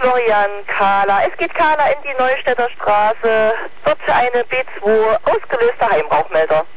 Florian Kahler. Es geht Kahler in die Neustädter Straße. Dort für eine B2 ausgelöste Heimrauchmelder.